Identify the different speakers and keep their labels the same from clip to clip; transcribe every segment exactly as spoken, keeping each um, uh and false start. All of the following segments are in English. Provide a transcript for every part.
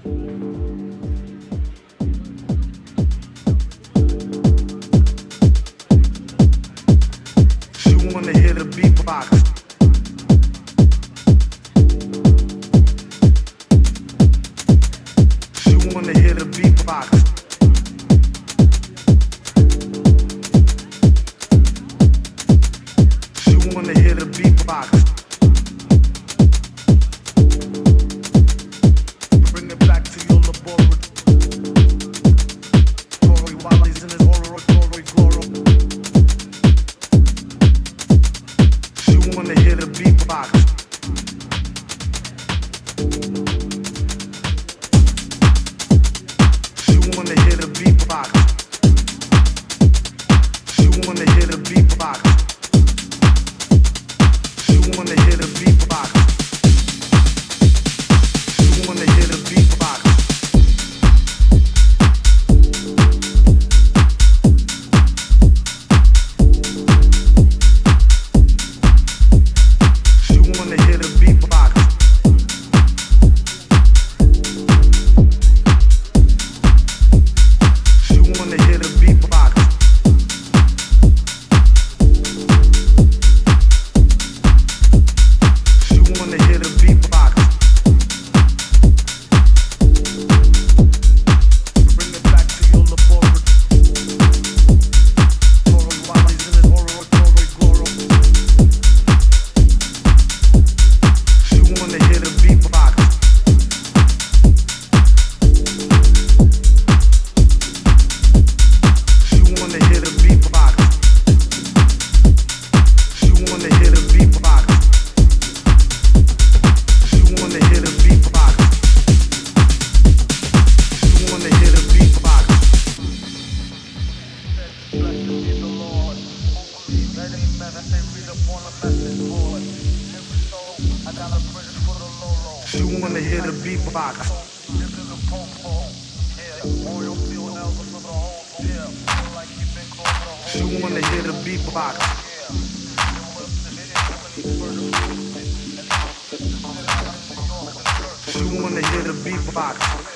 Speaker 1: She wanna hear the beatbox. She wanna hear the beatbox. She wanna hear the beatbox. Bring it back to your laboratory while he's in his oratory glory. She wanna hear the beatbox. She wanna hear the beatbox. She wanna hear the beatbox. She wanna hear the beatbox. She wanna hear the beatbox. She wanna hear the beatbox. She wanna hear the beatbox. She wanna hear the beatbox. Bring it back to your laboratory while he's in his oratory glory. She wanna hear the beatbox. She wanna hear the beatbox. She wanna hear the beatbox. She wanna hear the beatbox. She wanna hear the beatbox. Blessed be the Lord. Let him meditate, read upon a message board. Every soul, I got a praise for the Lord. She wanna hear the beatbox. This is a popo. Yeah, oil field album for the whole. Yeah, feel like you've been close to the whole. She wanna hear the beatbox. She wanna hear the beatbox.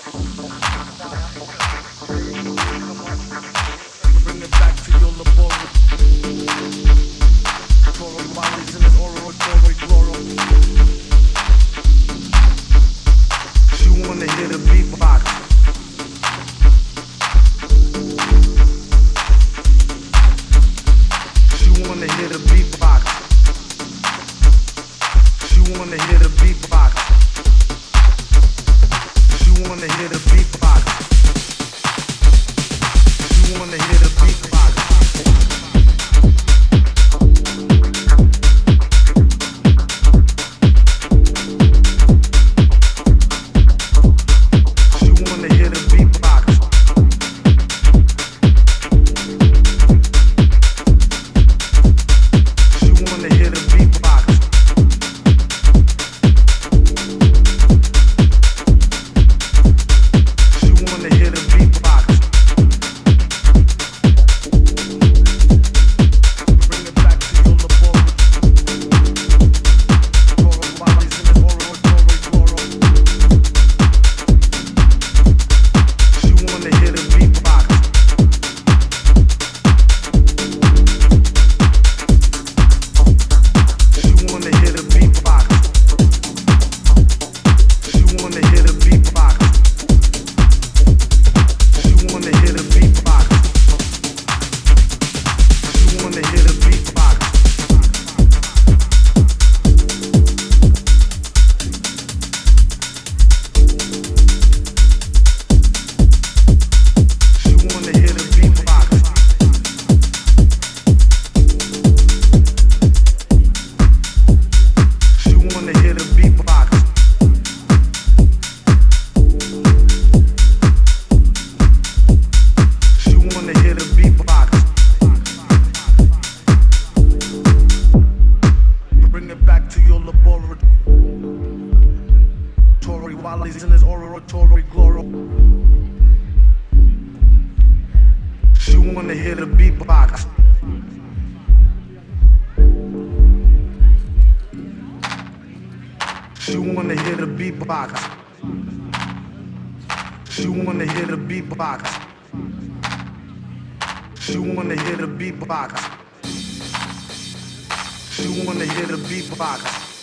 Speaker 1: Bring it back to your laboratory while he's in his oratory glory. She wanna hear the beatbox. She wanna hear the beatbox. She wanna hear the beatbox. She wanna hear the beatbox. She wanna hear the beatbox. She wanna hear the beatbox. She wanna hear the beatbox. She wanna hear the beatbox. Bring it back to your laboratory while he's in his oratory glory. She wanna hear the beatbox. She wanna hear the beatbox. She wanna hear the beatbox. She wanna hear the beatbox. She wanna hear the beatbox. She wanna hear the beatbox. She wanna hear the beatbox. She wanna hear the beatbox. Bring it back to your laboratory while he's in his oratory glory. She wanna hear the beatbox. She wanna hear the beatbox. She wanna hear the beatbox. She wanna hear the beatbox. She wanna hear the beatbox.